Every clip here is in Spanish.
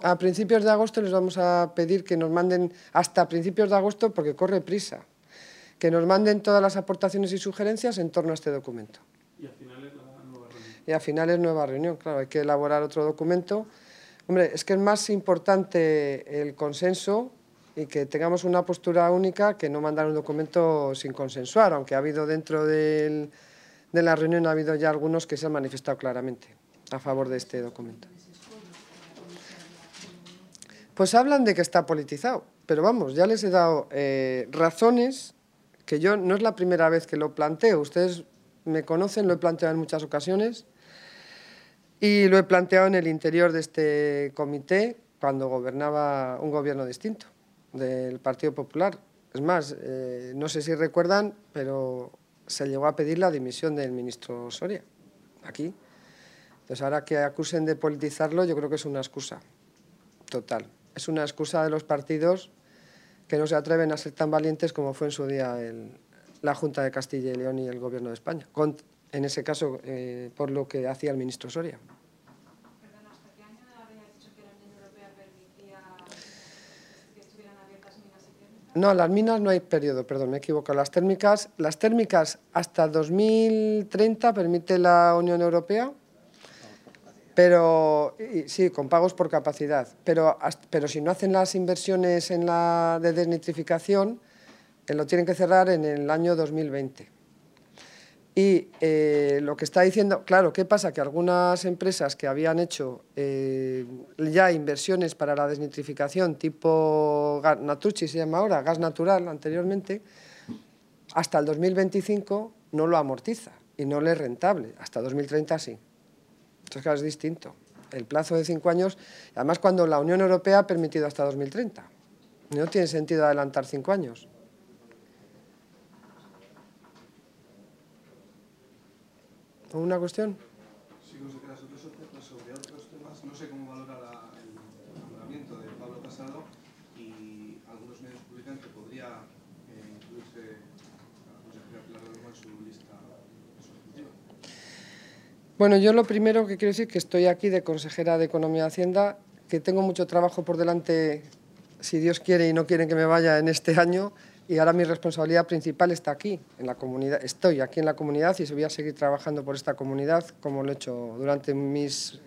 A principios de agosto les vamos a pedir que nos manden, hasta principios de agosto, porque corre prisa, que nos manden todas las aportaciones y sugerencias en torno a este documento. Y a finales la nueva reunión. Y a finales nueva reunión, claro, hay que elaborar otro documento. Hombre, es que es más importante el consenso y que tengamos una postura única que no mandar un documento sin consensuar, aunque ha habido dentro de la reunión ha habido ya algunos que se han manifestado claramente a favor de este documento. Pues hablan de que está politizado, pero vamos, ya les he dado razones que yo no es la primera vez que lo planteo. Ustedes me conocen, lo he planteado en muchas ocasiones y lo he planteado en el interior de este comité cuando gobernaba un gobierno distinto, del Partido Popular. Es más, no sé si recuerdan, pero se llegó a pedir la dimisión del ministro Soria, aquí. Entonces, ahora que acusen de politizarlo, yo creo que es una excusa total. Es una excusa de los partidos que no se atreven a ser tan valientes como fue en su día la Junta de Castilla y León y el Gobierno de España, en ese caso por lo que hacía el ministro Soria. Perdón, ¿hasta qué año había dicho que la Unión Europea permitía que estuvieran abiertas minas y térmicas? No, las minas no hay periodo, perdón, me he equivocado. Las térmicas hasta 2030 permite la Unión Europea, pero sí, con pagos por capacidad, pero si no hacen las inversiones de desnitrificación, lo tienen que cerrar en el año 2020. Y lo que está diciendo, claro, ¿qué pasa? Que algunas empresas que habían hecho ya inversiones para la desnitrificación tipo Naturgy se llama ahora, gas natural anteriormente, hasta el 2025 no lo amortiza y no le es rentable, hasta 2030 sí. Entonces, claro, es distinto. El plazo de 5 años, además cuando la Unión Europea ha permitido hasta 2030. No tiene sentido adelantar 5 años. ¿Alguna cuestión? Sí, consejera, sobre otros temas, no sé cómo valora el nombramiento de Pablo Casado y algunos medios publican que podría incluirse la consejera Pilar Delgado en su lista sustitutiva. Bueno, yo lo primero que quiero decir es que estoy aquí de consejera de Economía y Hacienda, que tengo mucho trabajo por delante, si Dios quiere y no quiere que me vaya en este año, y ahora mi responsabilidad principal está aquí, en la comunidad. Estoy aquí en la comunidad y voy a seguir trabajando por esta comunidad, como lo he hecho durante mis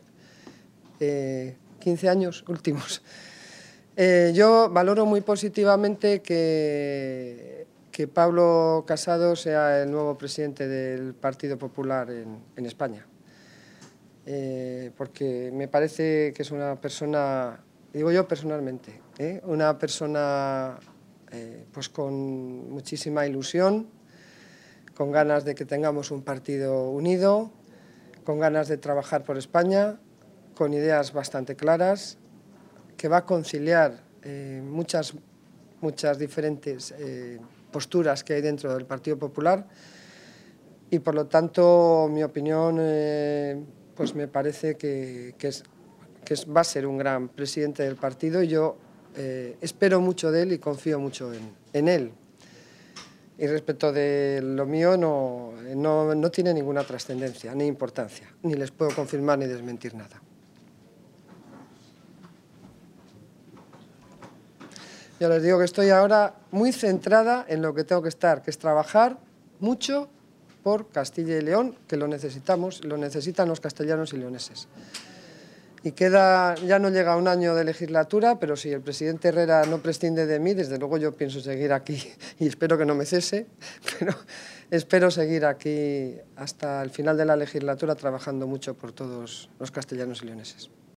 15 años últimos. Yo valoro muy positivamente que Pablo Casado sea el nuevo presidente del Partido Popular en España. Porque me parece que es una persona, digo yo personalmente, una persona pues con muchísima ilusión, con ganas de que tengamos un partido unido, con ganas de trabajar por España, con ideas bastante claras, que va a conciliar muchas diferentes posturas que hay dentro del Partido Popular y, por lo tanto, mi opinión pues me parece que va a ser un gran presidente del partido y yo espero mucho de él y confío mucho en él. Y respecto de lo mío no tiene ninguna trascendencia ni importancia, ni les puedo confirmar ni desmentir nada. Yo les digo que estoy ahora muy centrada en lo que tengo que estar, que es trabajar mucho por Castilla y León, que lo necesitamos, lo necesitan los castellanos y leoneses. Y ya no llega un año de legislatura, pero si el presidente Herrera no prescinde de mí, desde luego yo pienso seguir aquí y espero que no me cese, pero espero seguir aquí hasta el final de la legislatura trabajando mucho por todos los castellanos y leoneses.